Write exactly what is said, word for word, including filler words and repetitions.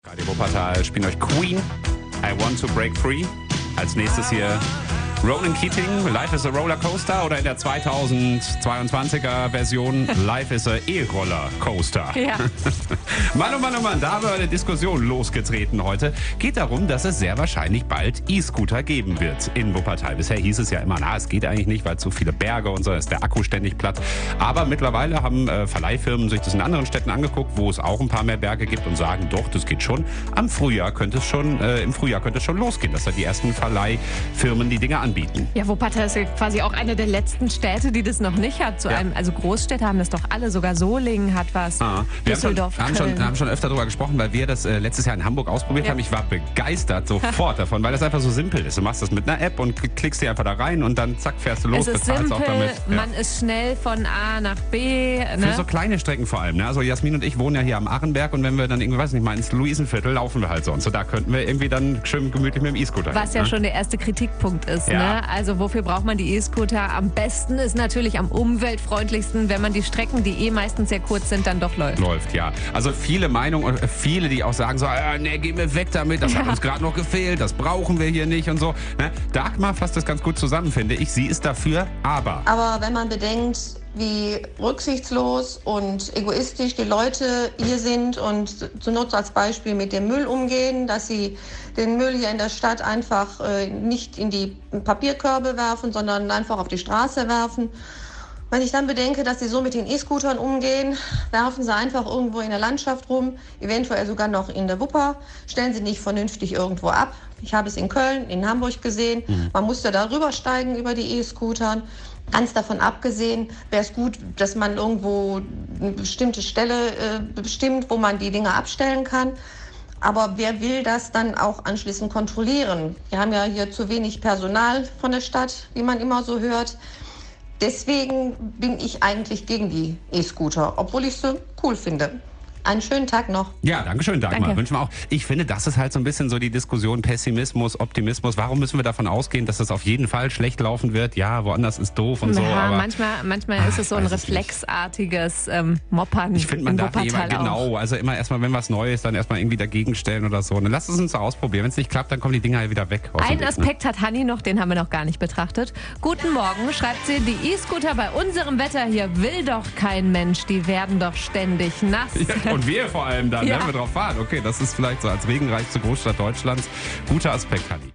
Radio Wuppertal spielen euch Queen, I Want to Break Free. Als nächstes hier Ronan Keating, Life is a Roller Coaster, oder in der zweitausendzweiundzwanziger Version Life is a E-Roller Coaster. Ja. Mann, oh Mann, oh Mann, da haben wir eine Diskussion losgetreten heute. Geht darum, dass es sehr wahrscheinlich bald E-Scooter geben wird in Wuppertal. Bisher hieß es ja immer, na, es geht eigentlich nicht, weil zu viele Berge und so, ist der Akku ständig platt. Aber mittlerweile haben äh, Verleihfirmen sich das in anderen Städten angeguckt, wo es auch ein paar mehr Berge gibt und sagen, doch, das geht schon. Am Frühjahr könnte es schon, äh, im Frühjahr könnte es schon losgehen, dass da die ersten Verleihfirmen die Dinge anbieten. Ja, Wuppertal ist ja quasi auch eine der letzten Städte, die das noch nicht hat. So Ja. einem, also Großstädte haben das doch alle, sogar Solingen hat was, Ah, wir Düsseldorf, haben schon, haben, Köln. schon, haben schon öfter darüber gesprochen, weil wir das äh, letztes Jahr in Hamburg ausprobiert Ja. haben. Ich war begeistert sofort davon, weil das einfach so simpel ist. Du machst das mit einer App und klick- klickst dir einfach da rein und dann zack, fährst du los, Es ist bezahlst simpel, auch damit. Ja. man ist schnell von A nach B. Für Ne? so kleine Strecken vor allem. Ne? Also Jasmin und ich wohnen ja hier am Arenberg und wenn wir dann irgendwie, weiß nicht mal, ins Luisenviertel laufen wir halt so. Und so da könnten wir irgendwie dann schön gemütlich mit dem E-Scooter Was hin, ja ne? schon der erste Kritikpunkt ist. Ja. Ne? Also wofür braucht man die E-Scooter? Am besten ist natürlich am umweltfreundlichsten, wenn man die Strecken, die eh meistens sehr kurz sind, dann doch läuft. Läuft, ja. Also viele Meinungen und viele, die auch sagen so, äh, nee, geh mir weg damit, das hat uns gerade noch gefehlt, das brauchen wir hier nicht und so. Ne? Dagmar fasst das ganz gut zusammen, finde ich. Sie ist dafür, aber... Aber wenn man bedenkt, wie rücksichtslos und egoistisch die Leute hier sind und zur Not als Beispiel mit dem Müll umgehen, dass sie den Müll hier in der Stadt einfach äh, nicht in die Papierkörbe werfen, sondern einfach auf die Straße werfen. Wenn ich dann bedenke, dass sie so mit den E-Scootern umgehen, werfen sie einfach irgendwo in der Landschaft rum, eventuell sogar noch in der Wupper, stellen sie nicht vernünftig irgendwo ab. Ich habe es in Köln, in Hamburg gesehen. Man musste da rübersteigen über die E-Scootern. Ganz davon abgesehen wäre es gut, dass man irgendwo eine bestimmte Stelle äh, bestimmt, wo man die Dinge abstellen kann. Aber wer will das dann auch anschließend kontrollieren? Wir haben ja hier zu wenig Personal von der Stadt, wie man immer so hört. Deswegen bin ich eigentlich gegen die E-Scooter, obwohl ich sie cool finde. Einen schönen Tag noch. Ja, danke schön, Dagmar. Danke. Wünschen wir auch. Ich finde, das ist halt so ein bisschen so die Diskussion Pessimismus, Optimismus. Warum müssen wir davon ausgehen, dass es auf jeden Fall schlecht laufen wird? Ja, woanders ist doof und so. Ja, Aber manchmal, manchmal ist es so ein weiß es nicht. reflexartiges ähm, Moppern. ich finde, man in darf nicht immer, Wuppertal auch. genau, also immer erstmal, wenn was Neues, dann erstmal irgendwie dagegen stellen oder so. Und dann lass es uns so ausprobieren. Wenn es nicht klappt, dann kommen die Dinger ja wieder weg. Einen hoffentlich, ne? Aspekt hat Hanni noch, den haben wir noch gar nicht betrachtet. Guten Morgen, schreibt sie, die E-Scooter bei unserem Wetter hier will doch kein Mensch, die werden doch ständig nass. Ja, und wir vor allem dann, Ja. wenn wir drauf fahren. Okay, das ist vielleicht so als regenreichste Großstadt Deutschlands guter Aspekt, Hanni.